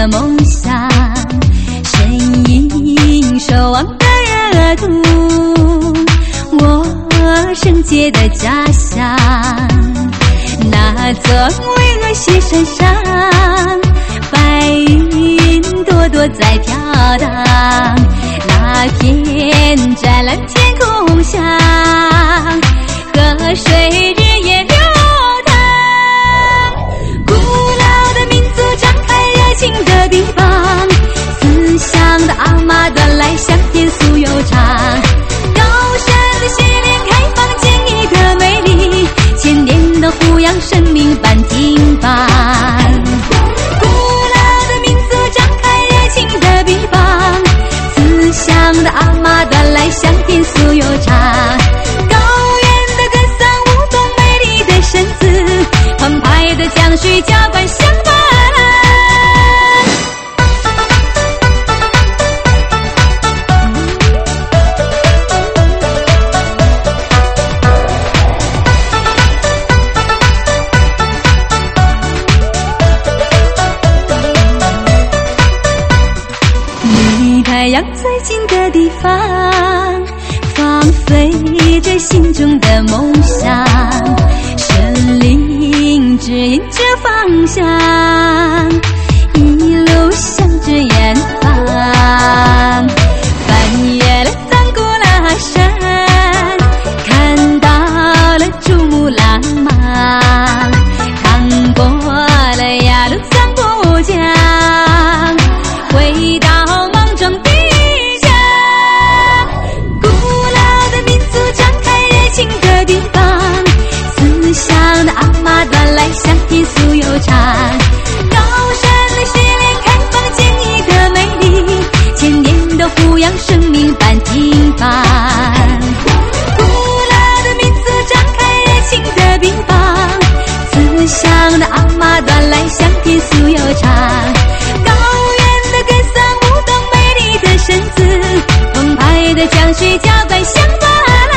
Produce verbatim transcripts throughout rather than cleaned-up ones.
的梦想，身影守望的热度，我圣洁的家乡。那座巍峨雪山上，白云朵朵在飘荡，那片湛蓝天空下，河水日夜流淌。古老的民族张开热情的臂膀，思乡的阿妈端来香甜酥又长。高山的雪莲开放坚毅的美丽，千年的弘扬生命般挺拔。古老的民族张开热情的臂膀，思乡的阿妈端来香甜酥又长。澎湃的江水浇灌相伴，离太阳最近的地方，放飞着心中的梦想，神灵指引着方向，一路向着远方。翻越了藏古拉山，看到了珠穆朗玛，趟过了雅鲁藏布江，回到梦中的家。古老的民族张开热情的臂膀，思乡的阿妈端来香甜酥又长。高山的雪莲开放坚毅的美丽，千年的弘扬生命般挺拔。古老的民族张开热情的臂膀，思乡的阿妈端来香甜酥又长。高原的歌声舞动美丽的身子，澎湃的江水浇灌相伴。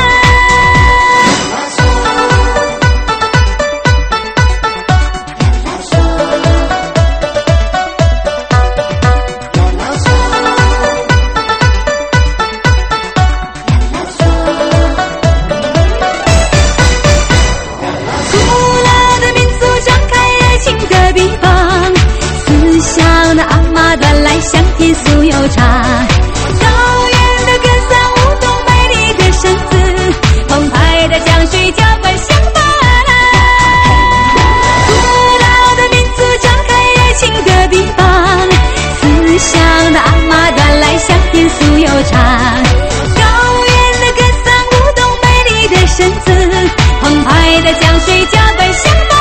香甜酥又长，高原的歌声舞动美丽的身子，澎湃的江水浇灌相伴。古老的民族张开热情的臂膀，思乡的阿妈端来香甜酥又长。高原的歌声舞动美丽的身子，澎湃的江水浇灌相伴。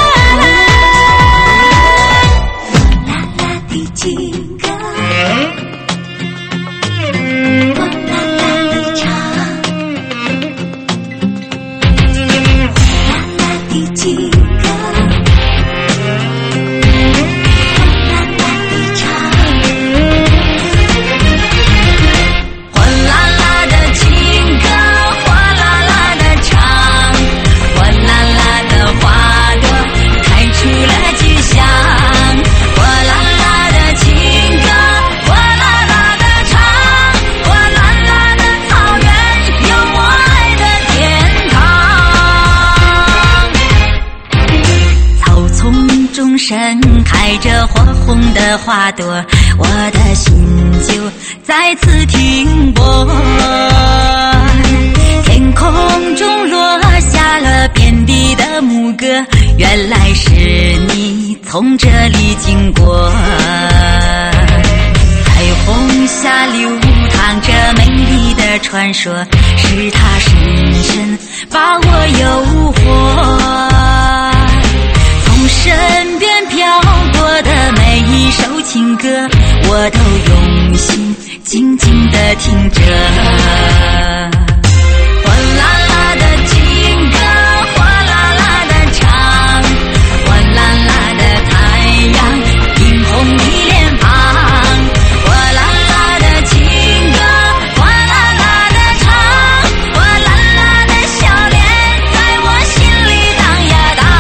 啦啦的情歌，盛开着火红的花朵，我的心就再次停泊。天空中落下了遍地的牧歌，原来是你从这里经过。彩虹下流淌着美丽的传说，是它深深把我诱惑。从身边飘过的每一首情歌，我都用心静静地听着。哗啦啦的情歌，哗啦啦的唱，哗啦啦的太阳映红你脸庞。哗啦啦的情歌，哗啦啦的唱，哗啦啦的笑脸在我心里荡呀荡。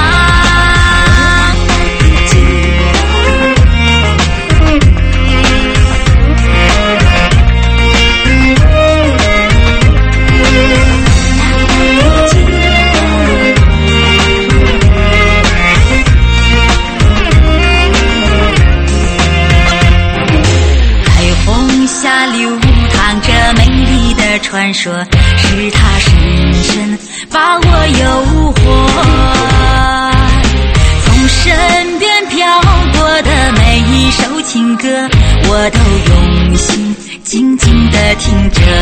说是他深深把我诱惑，从身边飘过的每一首情歌，我都用心静静地听着。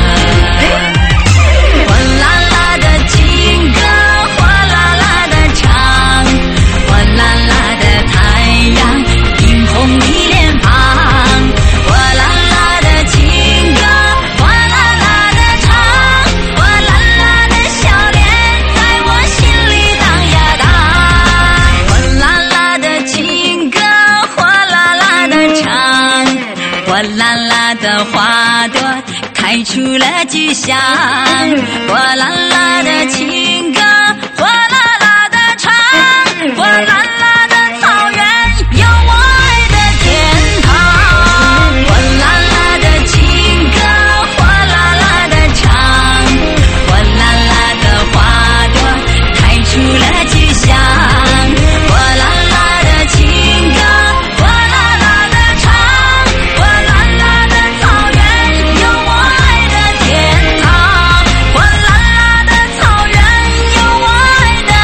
哗啦啦的情歌，哗啦啦的唱，哗啦啦的太阳映红你脸庞，哗啦啦的情歌，哗啦啦的唱，哗啦啦的笑脸在我心里荡呀荡，哗啦啦的情歌，哗啦啦的唱，哗啦啦的花朵开出了菊香，哗啦啦的情歌，哗啦啦的唱，哗啦啦的草原有我爱的天堂，哗啦啦的情歌，哗啦啦的唱，哗啦啦的花朵开出了菊香，哗啦啦的情歌，哗啦啦的唱，哗啦啦的草原有我爱的天堂，哗啦啦的草原有我爱的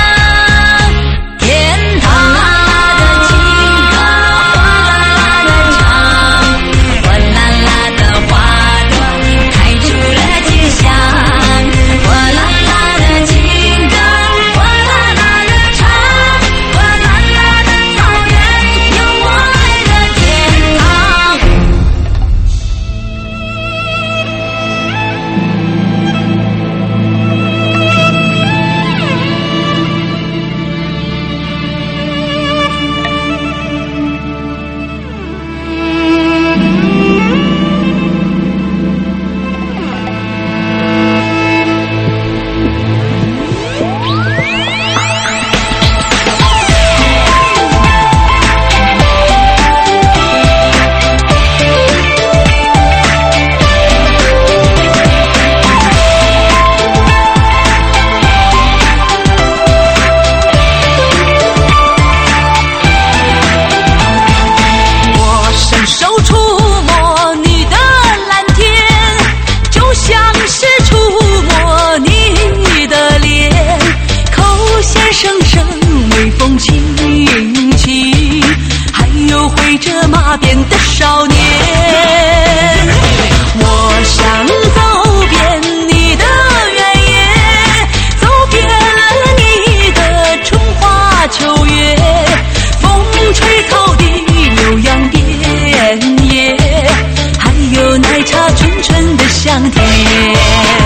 天堂，哗啦啦的情歌，哗啦啦的唱，哗啦啦的花朵开出了菊香，哗啦啦的情歌，哗啦啦的唱，哗啦啦的草原有我爱的天堂。我伸手触摸你的蓝天，就像是触摸你的脸，口弦声声，微风轻轻，还有挥着马鞭的少年。我想走遍你的原野，走遍了你的春花秋月，风吹草低牛羊遍野，还有奶茶纯纯的香甜。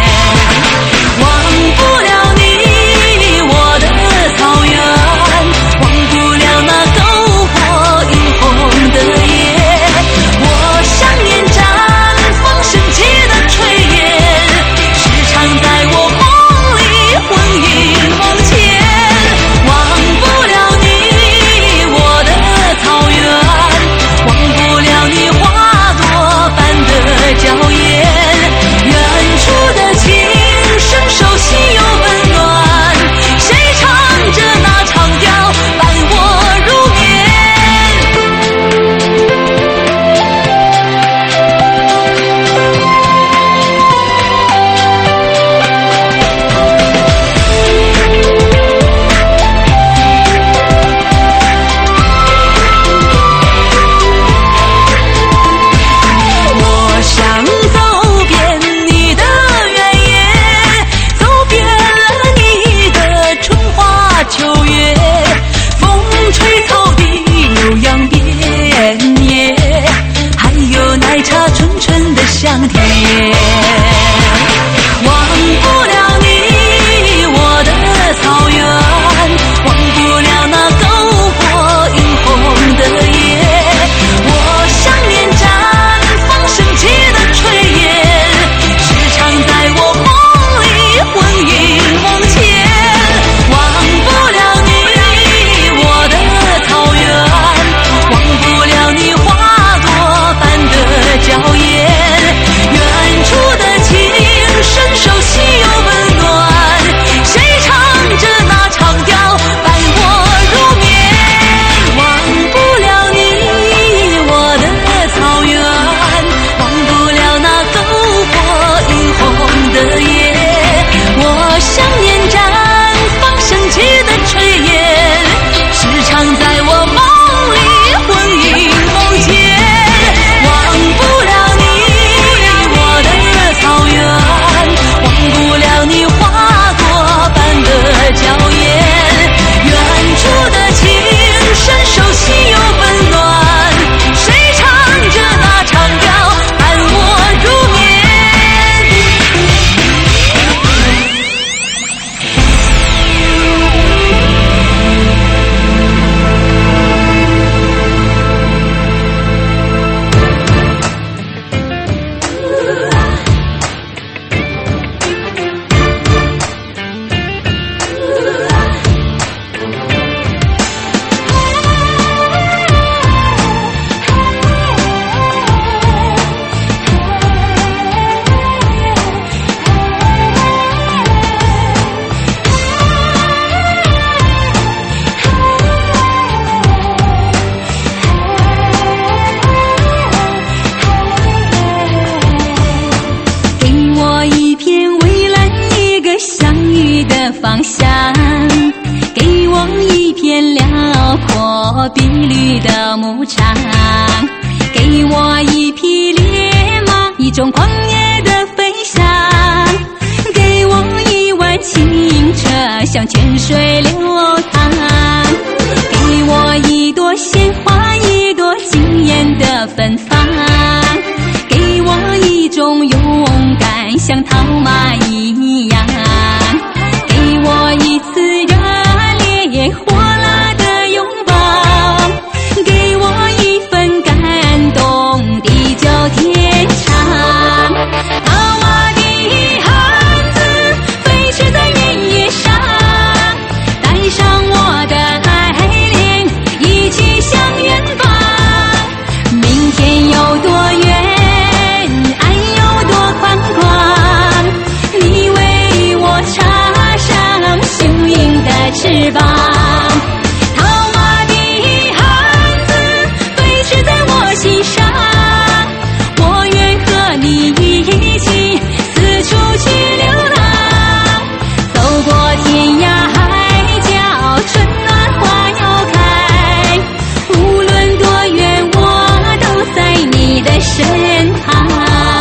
方向，给我一片辽阔碧绿的牧场，给我一匹烈马，一种狂野的飞翔，给我一湾清澈像泉水流淌，给我一朵鲜花，一朵惊艳的芬芳，给我一种勇敢像套马一样，给我一次热烈火辣的拥抱，给我一份感动地久天长。套马的汉子飞驰在原野上，带上我的爱恋，一起向远方。明天有多远，爱有多宽广，你为我插上雄鹰的翅膀。套马的汉子飞驰在我心上，我愿和你一起四处去流浪，走过天涯海角，春暖花又开，无论多远我都在你的身旁。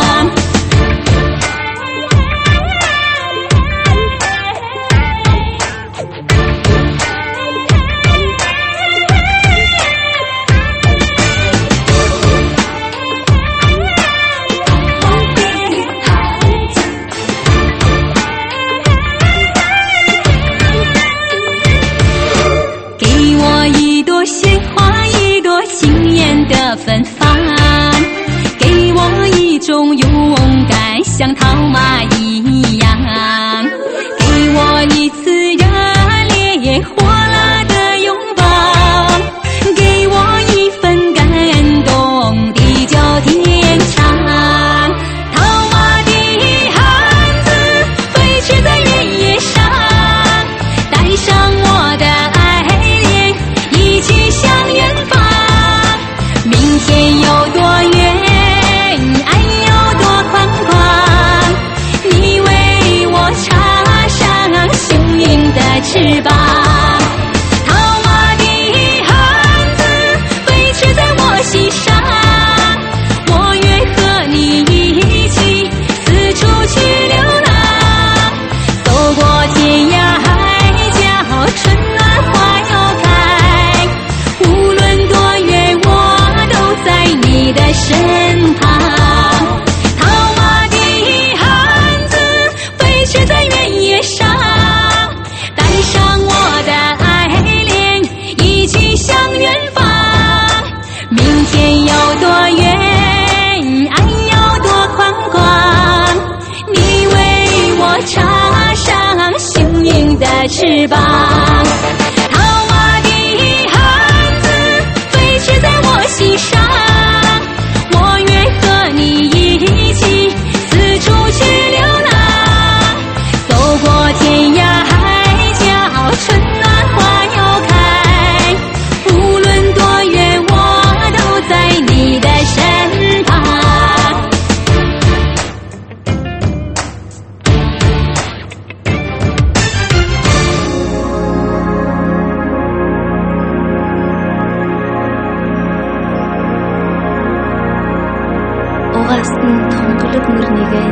给我一朵鲜花，一朵惊艳的芬芳，给我一种勇敢像套马一样，给我一次热烈火辣的拥抱，给我一份感动地久天长。套马的汉子飞驰在原野上，带上我的爱恋，一起向远方。明天有多远，爱有多宽广，你为我插上雄鹰的翅膀。套马的汉子飞驰在我心上，我愿和你一起四处去流浪，走过天涯海角，春暖花又开，无论多远我都在你的身旁。套马的汉子飞驰在原野上，带上我的爱恋，一起向远方。明天有多远，爱有多宽广，你为我插上雄鹰的翅膀。套马的汉子飞驰在我心上，我愿和你一起四处去流浪，走过天涯海角，春暖花又开，无论多远我都在你的身旁。Угаас нь тунгалаг мөрнийгээ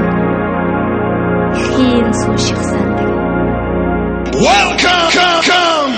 хийн сууших сандаг. Welcome, come, come.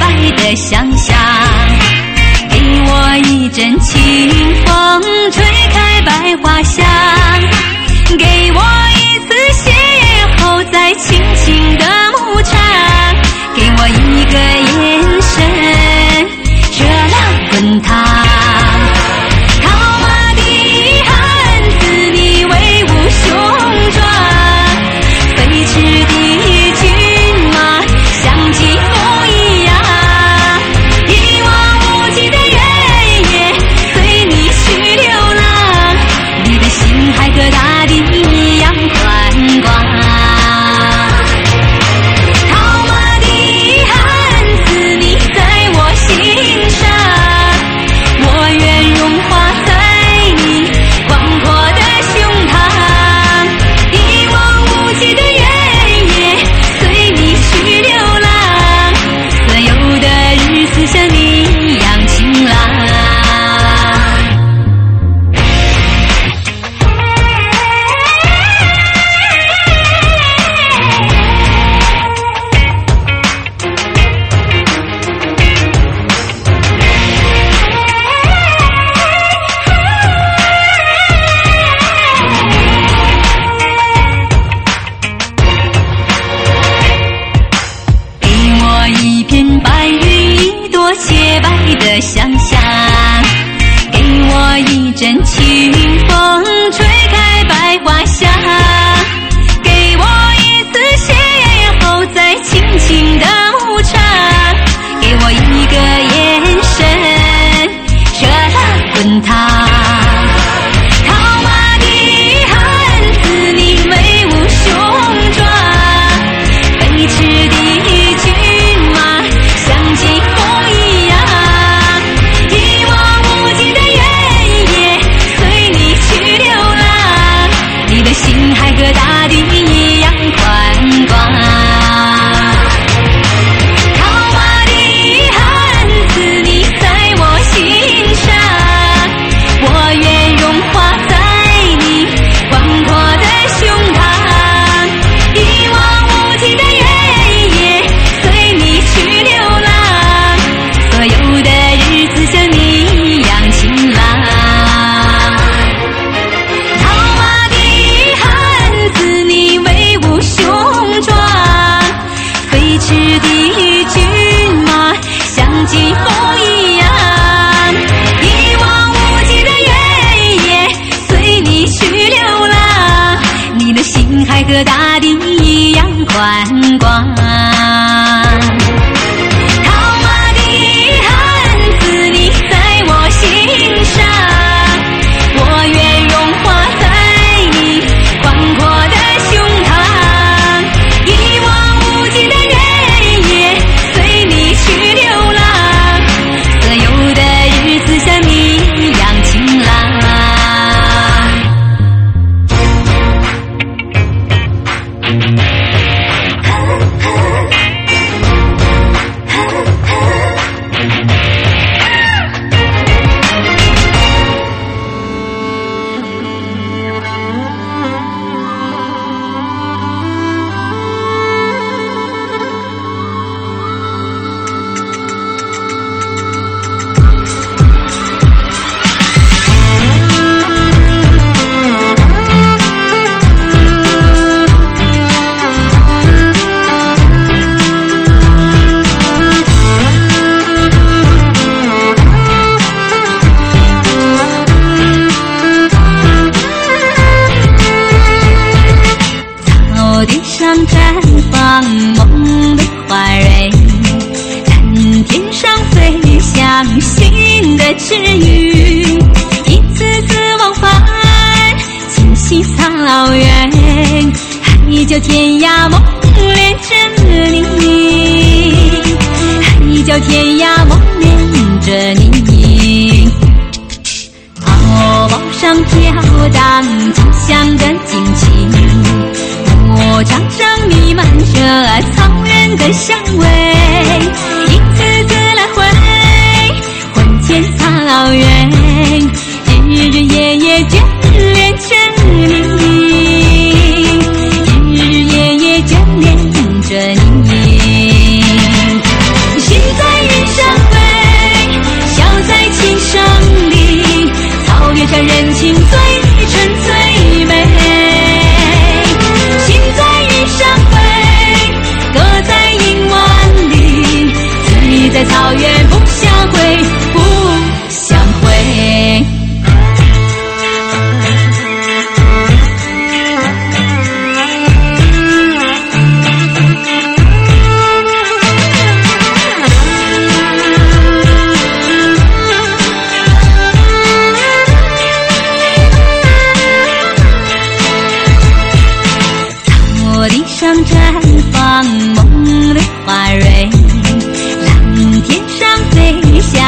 白的想象，给我一阵清风吹开百花香，给我一次邂逅在青青的牧场，给我一个眼神热浪滚烫。和大地一样宽广。就天涯梦恋着你，海角天涯梦恋着你。敖包上飘荡故乡的惊奇，牧场上弥漫着草原的香味，一次次来回，魂牵草原，日日夜夜眷恋着你。眷恋着你，心在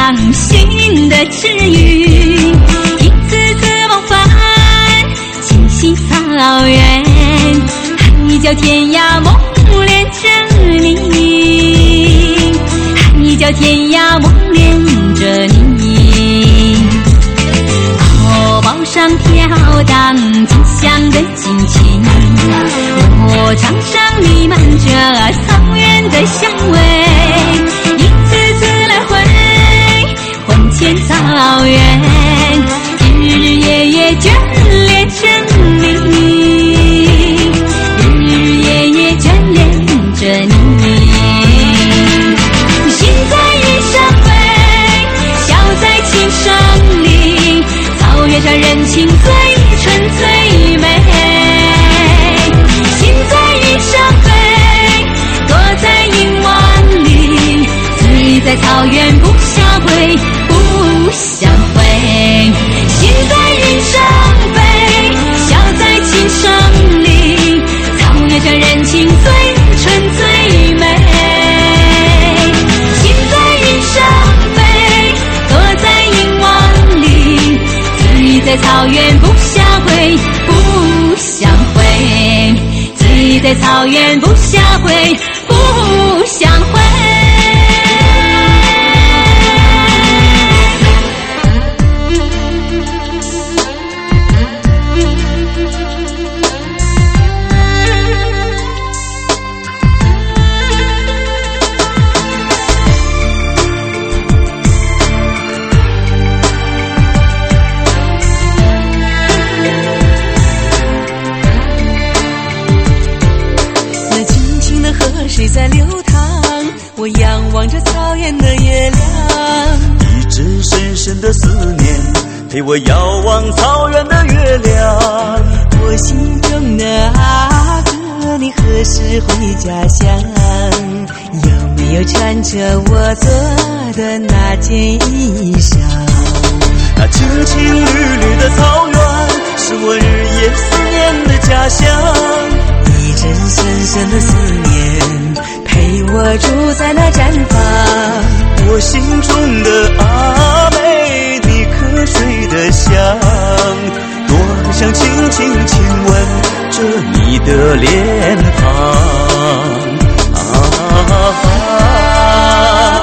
伤心的治愈，一次次往返清溪草原，海角天涯梦恋着你，海角天涯梦恋着你。口包上飘荡吉祥的锦旗，我场上弥漫着草原的香味，一次次来回魂牵草原，日日夜夜眷恋着你，日日夜夜眷恋着你。心在云上飞，笑在琴声里，草原上人情最纯最美。心在云上飞，躲在银湾里，醉在草原不下回不想回。心在云上飞，笑在琴声里，草原上人情最纯最美。心在云上飞，躲在银湾里，醉在草原不下回不想回，醉在草原不下回不想回。 水在流淌，我仰望着草原的月亮， 一直深深的思念陪我遥望草原的月亮。 我心中的阿哥，你何时回家乡？有没有穿着我做的那件衣裳？ 那青青绿绿的草原是我日夜思念的家乡， 一阵深深的思念陪我住在那毡房。 我心中的阿妹，你瞌睡的香，多想轻轻亲吻着你的脸庞。啊啊啊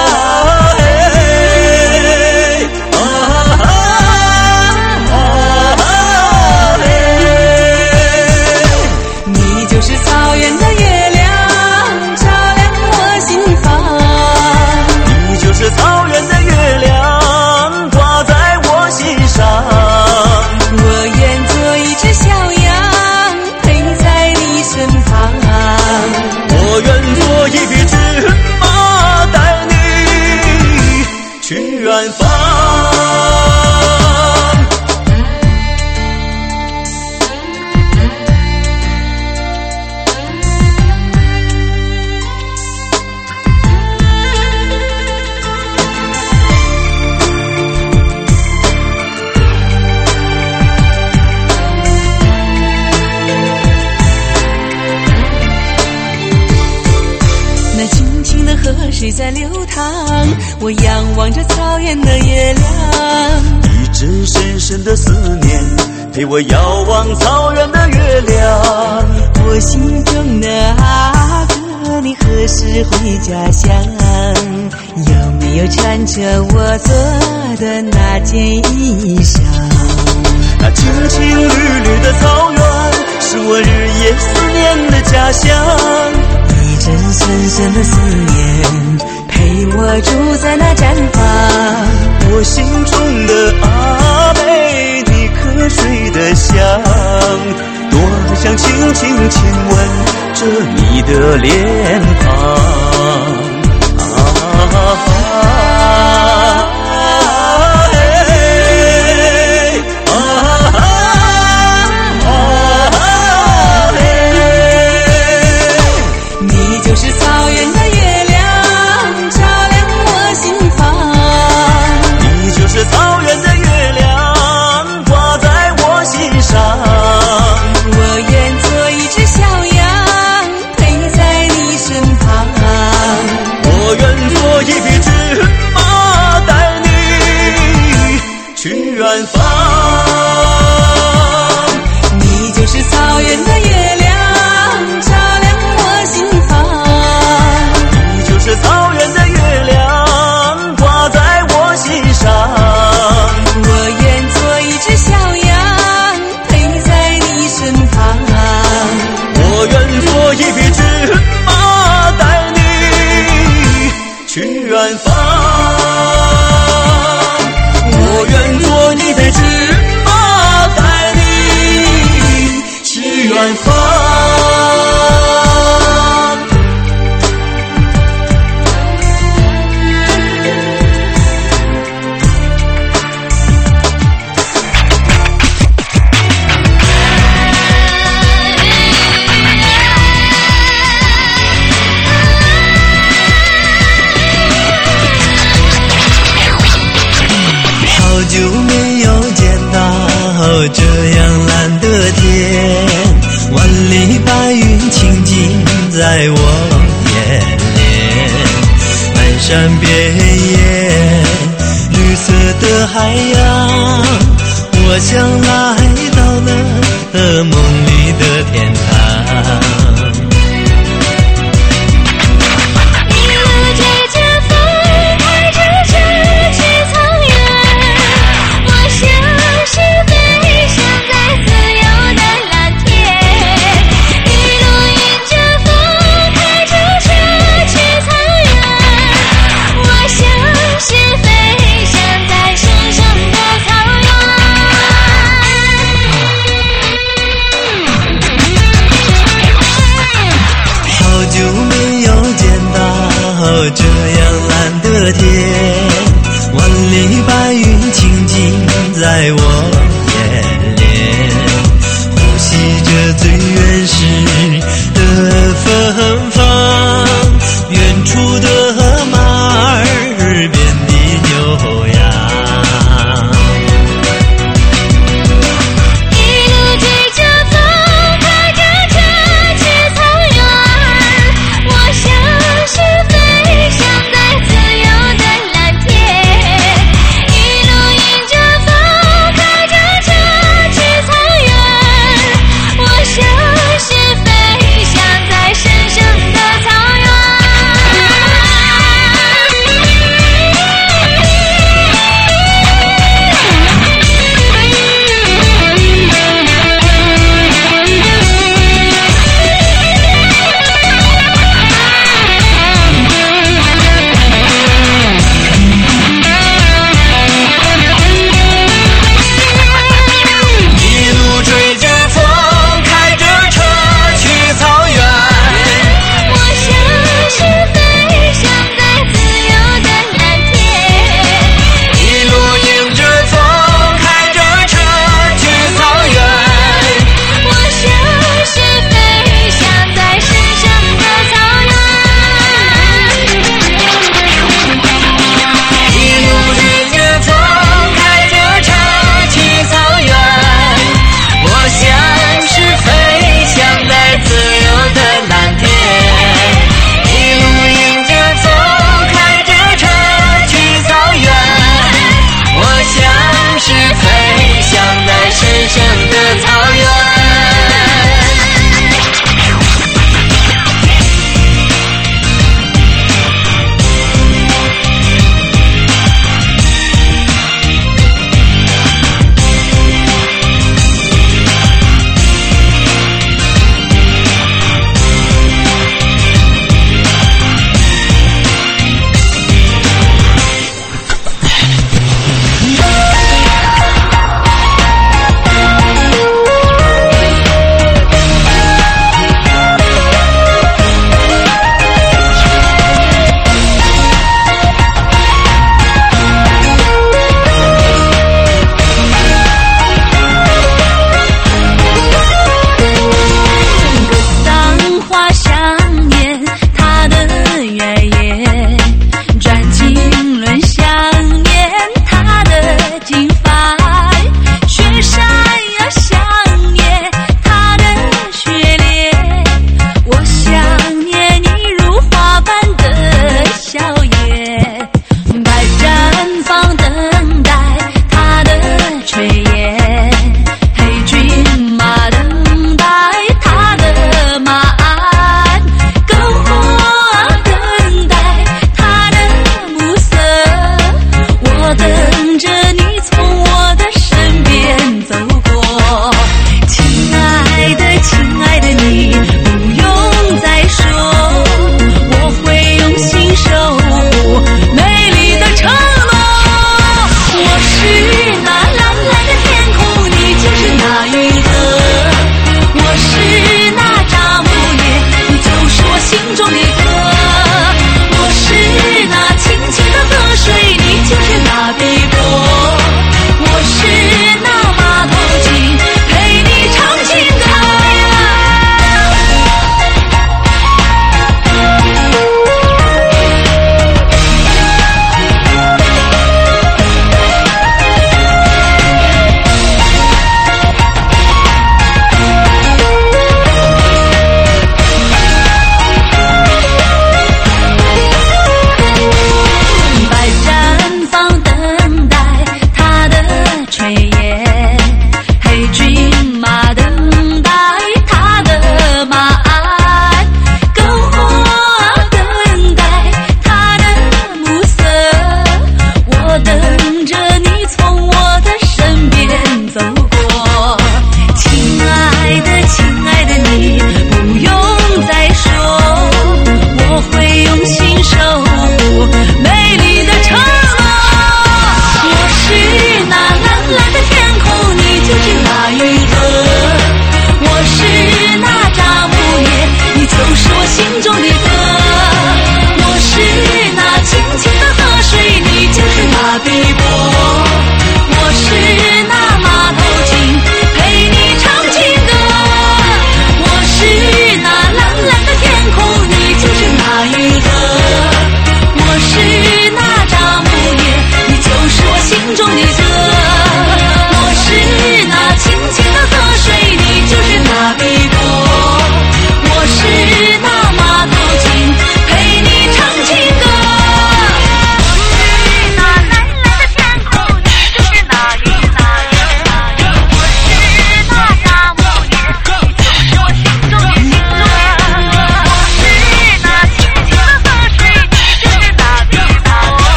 远方。 那清清的河水在流淌，我仰望着草原的月亮， 一直深深的思念陪我遥望草原的月亮。 我心中的阿哥，你何时回家乡？有没有穿着我做的那件衣裳？ 那青青绿绿的草原是我日夜思念的家乡， 一阵深深的思念陪我住在那毡房。 我心中的阿妹，你瞌睡的香，多想轻轻亲吻着你的脸庞。啊啊就是草原的月亮，照亮我心房。 你就是草原的月亮，挂在我心上。 我愿做一只小羊，陪在你身旁。 我愿做一匹去远方。我愿做你的翅膀，带你去远方。好久没有见到这样蓝的天，万里白云轻轻在我眼帘，漫山遍野绿色的海洋，我想来到那梦里的天堂。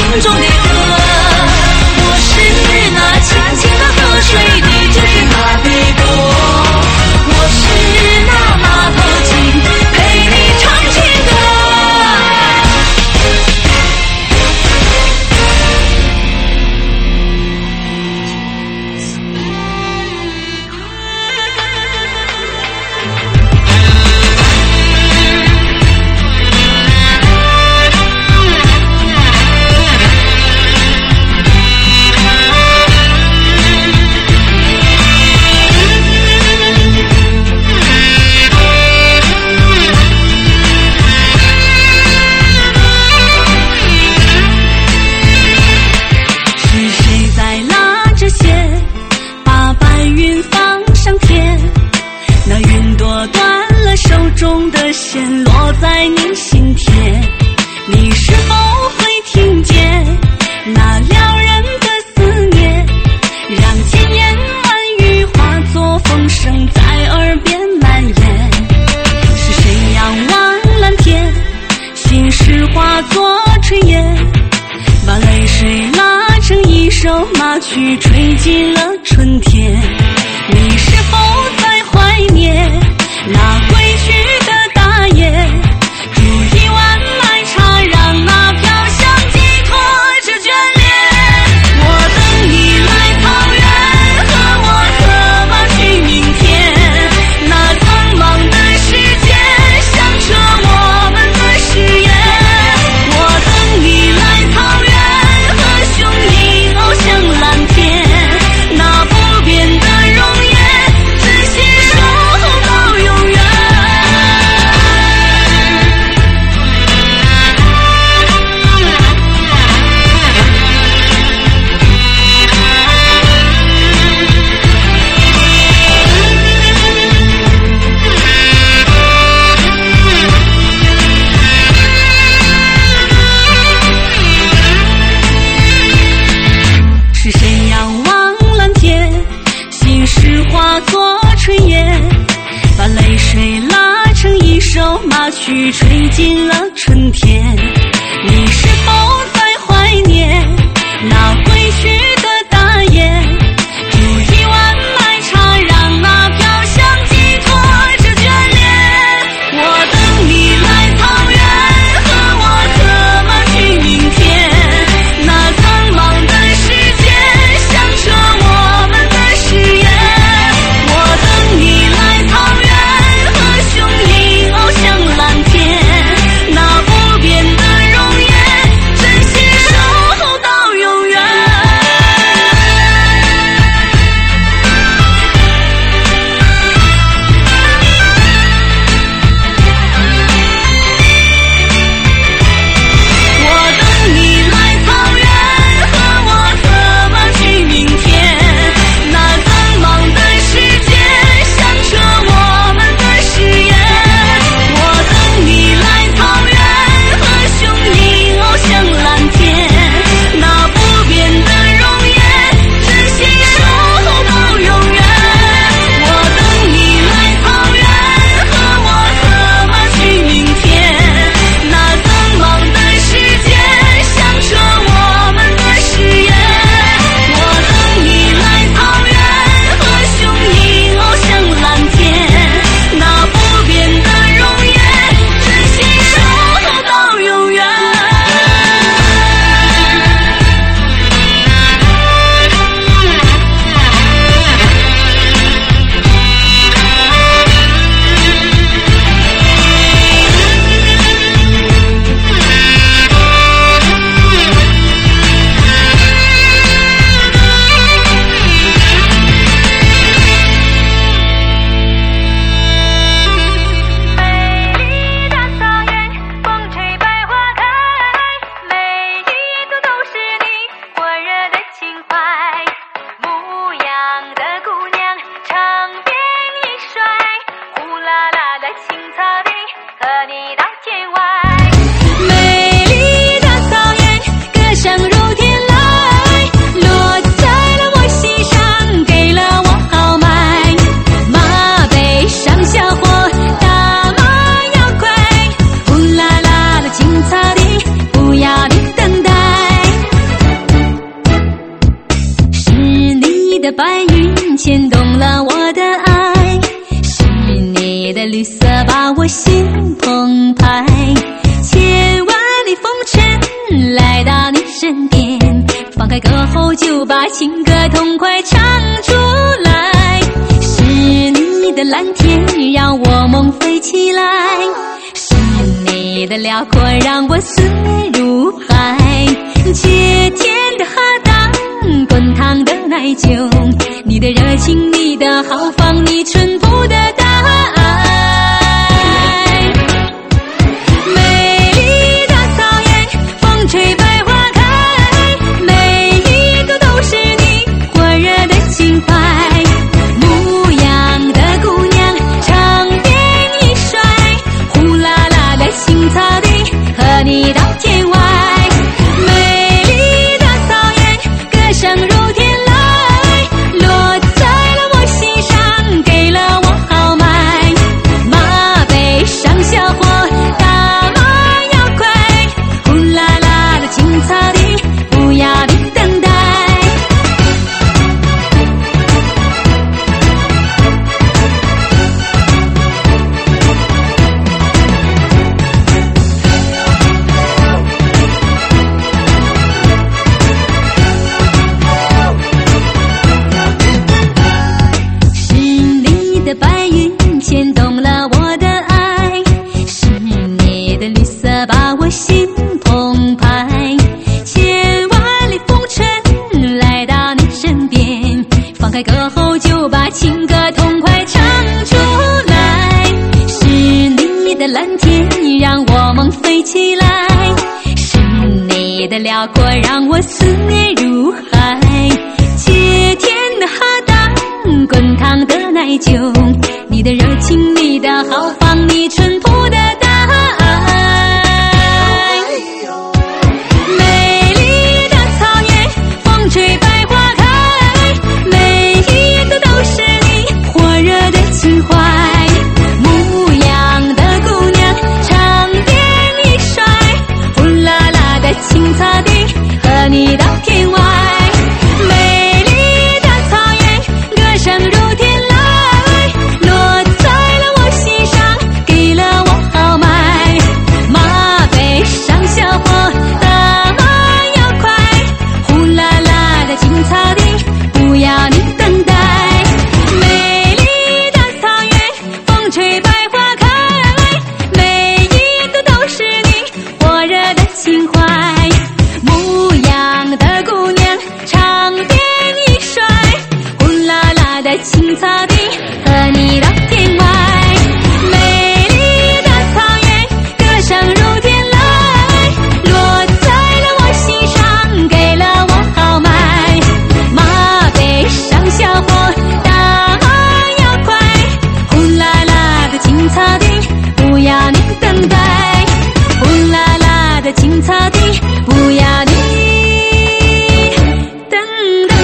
中的河。我是那清清的河水，你就是那碧波。我是那马头琴，陪你唱情歌。手中的线落在你心田，你是否会听见那撩人的思念，让千言万语化作风声在耳边蔓延。是谁仰望蓝天，心事化作炊烟，把泪水拉成一首马曲，吹进了春天。你是否在怀念那归去的大雁，煮一碗奶茶，让那飘香寄托着眷恋。我等你来草原，和我策马去明天。那苍茫的世界响彻我们的誓言。我等你来草原，和雄鹰翱翔蓝天。那不变的容颜，真心守候到永远。是谁仰望蓝天，心事化作炊烟，把泪水拉成一首马曲，吹进了春天。你是否在怀念那归去的大雁，煮一碗奶茶，让那飘香寄托着眷恋。我等你来草原，和我策马去明天。那苍茫的世界响彻我们的誓言。我等你来草原，和雄鹰翱翔蓝天。那不变的开歌后就把情歌痛快唱出来。是你的蓝天让我梦飞起来，是你的辽阔让我思念如海。切甜的哈达，滚烫的奶酒，你的热情，你的豪放，你淳朴的大爱。美丽的草原，风吹百花开，每一个都是你火热的情怀。牧羊的姑娘，长鞭一甩，呼啦啦的青草地，和你到天外。声如天籁，落在了我心上，给了我豪迈。马背上小伙，大马要快，呼啦啦的青草地，不要你等待。的白云牵动了我的爱，是你的绿色把我心澎湃。千万里风尘来到你身边，放开歌后就把情歌痛快唱出来。是你的蓝天让我梦飞起来，是你的辽阔让我思念如海。切甜的哈达，滚烫的奶酒，你的热情，你的豪放，你淳朴的大爱。美丽的草原，风吹百花开，每一个都是你火热的情怀。牧羊的姑娘，长鞭一甩，呼啦啦的青草地，和你到天外。美丽的草原，歌声如天籁，落在了我心上，给了我豪迈。马背上小伙，大马要快，呼啦啦的青草地，不要你等待。美丽的草原，风吹百花开，每一个都是你火热的情怀。牧羊的姑娘，长鞭一甩，呼啦啦的青草地，和你到天外。美丽的草原，歌声如天籁，落在了我心上，给了我豪迈。马背上小伙，大马要快，呼啦啦的青草地，不要你等待。呼啦啦的青草地，不要你等待。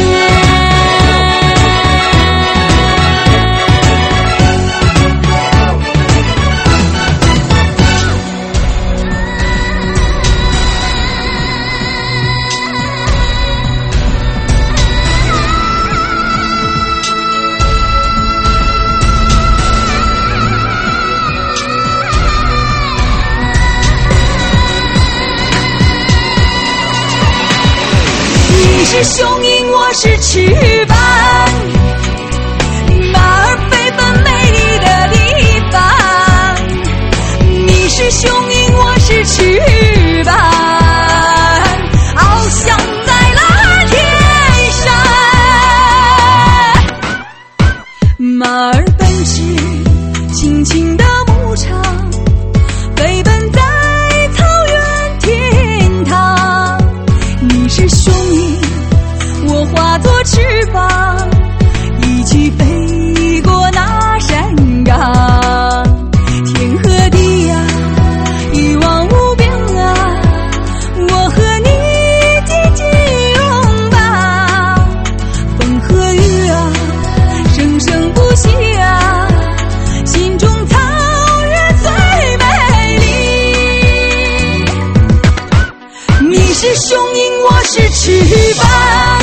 你是雄鹰，我是翅膀，马儿飞奔美丽的地方。你是雄鹰，我是翅膀，翱翔在了天上。马儿奔驰，轻轻的牧场，飞奔在草原天堂。你是雄鹰，我化作翅膀，一起飞过那山岗。天和地啊，一望无边啊，我和你紧紧拥抱。风和雨啊，生生不息啊，心中草原最美丽。你是雄鹰，我是翅膀，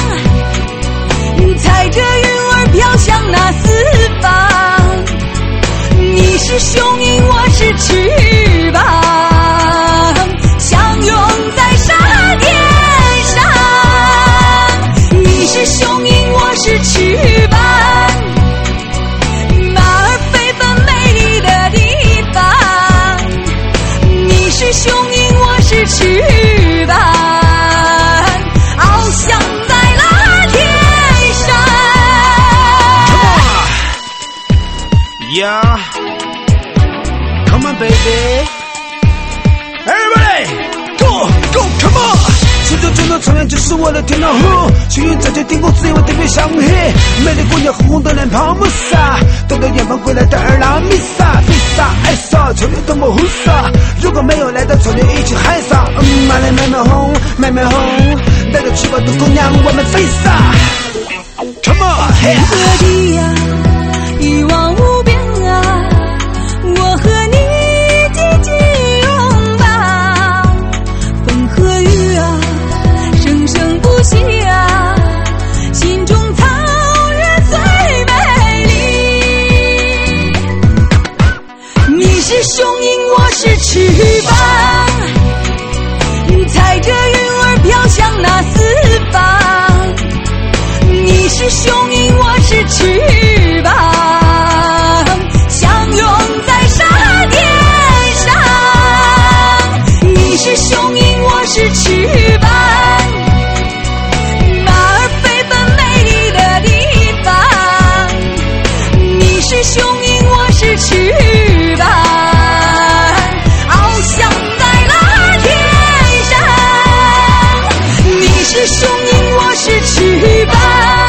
踩着云儿飘向那四方。你是雄鹰，我是翅膀，相拥在沙天上。 草原就是我的天堂湖，幸运在这天空，只因我特别想黑。美丽姑娘红红的脸庞穆萨，等到远方归来的儿郎米萨，比萨艾萨，草原多么红萨。如果没有来到草原一起嗨撒，嗯，马来妹妹红，妹妹红，带着翅膀的姑娘我们飞撒。Come on， 嘿、hey ！ 大地呀，一望无边啊，我和你紧紧拥抱，风和雨啊，生生不息啊，心中草原最美丽。你是雄鹰，我是翅膀，踩着云儿飘向那四方。你是雄鹰，我是翅膀，相拥在沙甸上。你是雄鹰，我是翅膀，马儿飞奔美丽的地方。你是雄鹰，我是翅膀，翱翔在那天上。你是雄鹰，我是翅膀，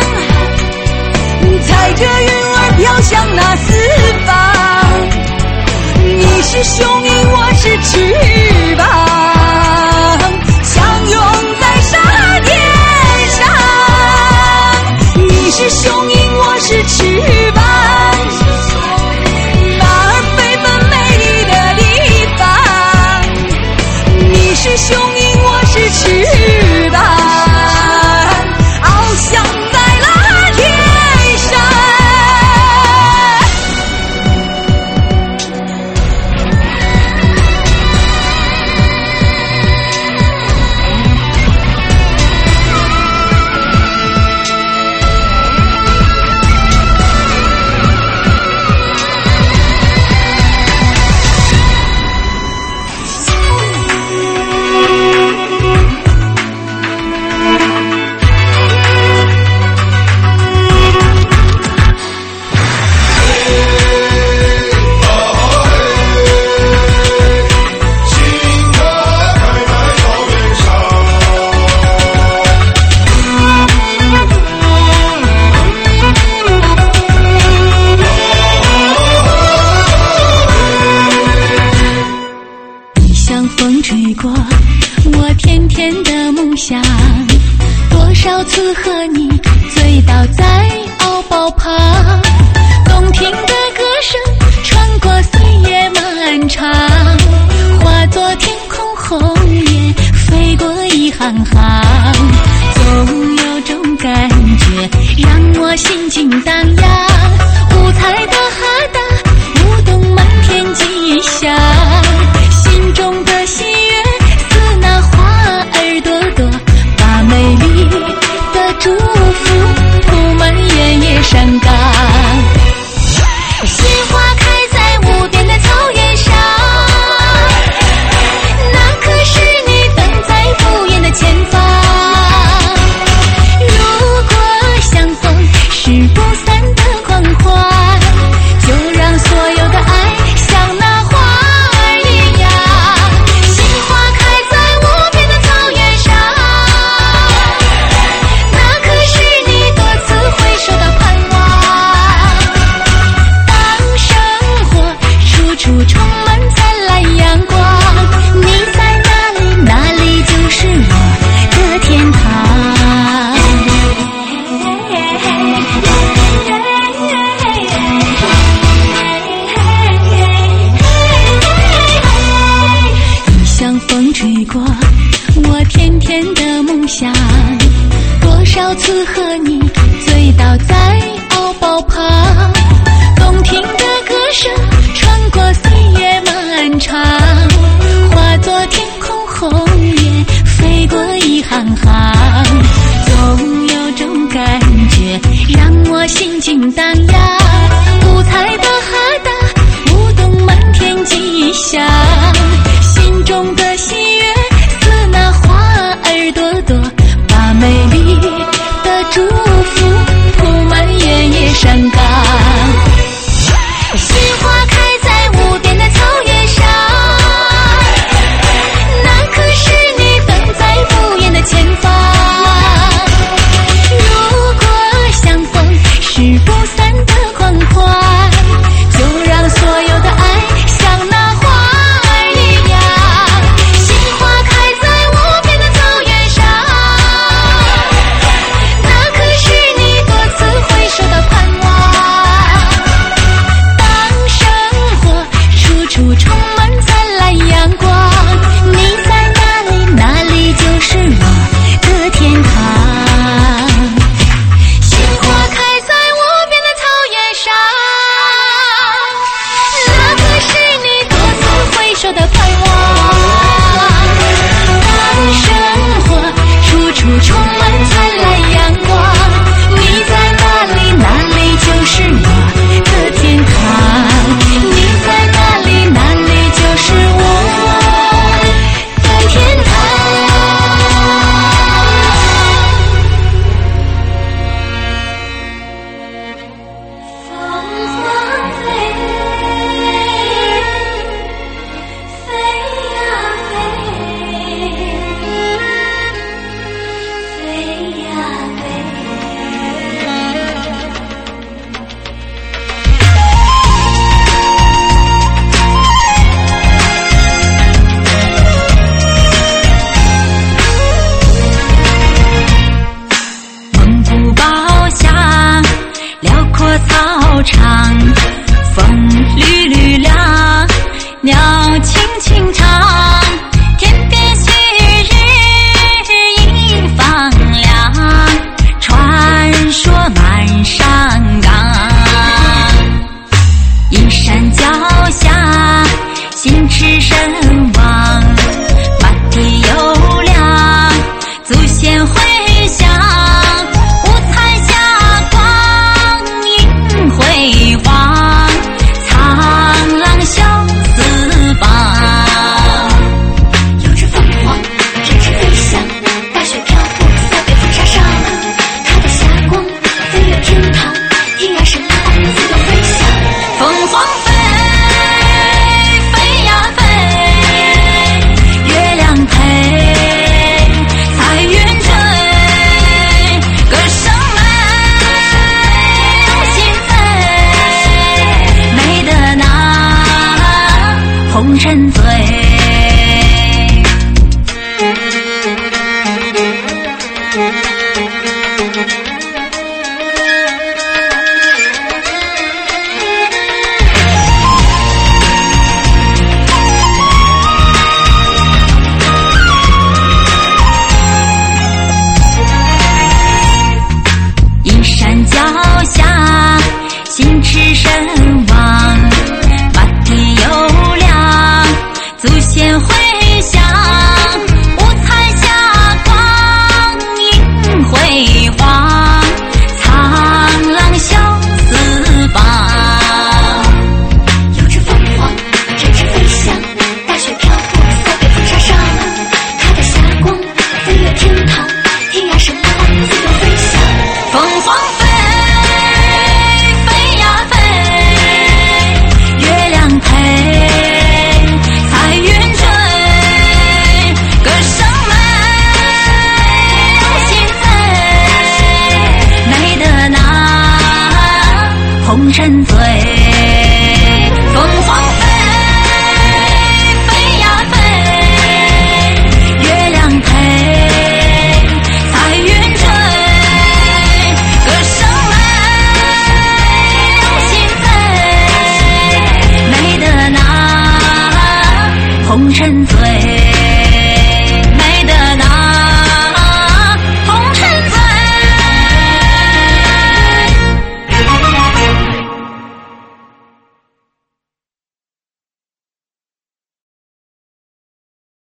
踩着云儿飘向那四方。你是雄鹰，我是翅膀，相拥在沙甸上。你是雄鹰，我是翅膀，马儿飞奔美丽的地方。你是雄鹰，我是翅膀，翱翔在那天上。风吹过我甜甜的梦想，多少次和你醉倒在敖包旁，动听的歌声穿过岁月漫长，化作天空红叶飞过一行行，总有种感觉让我心情荡漾，五彩的哈达舞动满天吉祥，心中的喜悦似那花儿朵朵，把美丽的祝福铺满原野山岗。鲜花开在无边的草原上，那可是你等在不远的前方。如果相逢是不散的狂欢，就让所有的爱像那花儿一样。鲜花开在无边的草原上，那可是你多次回首的盼望。当生活处处充满灿烂阳光，你在哪里，哪里就是我的天堂。你像风吹过我甜甜的梦想，多少次和你醉倒在敖包旁，动听的歌声穿过岁月漫长，化作天空红叶飞过一行行，总有种感觉让我心情荡漾，五彩的哈达舞动满天吉祥，心中的喜悦似那花儿朵朵，把美丽的祝福铺满原野山岗。鲜花开在无边的草原上， 黑夜。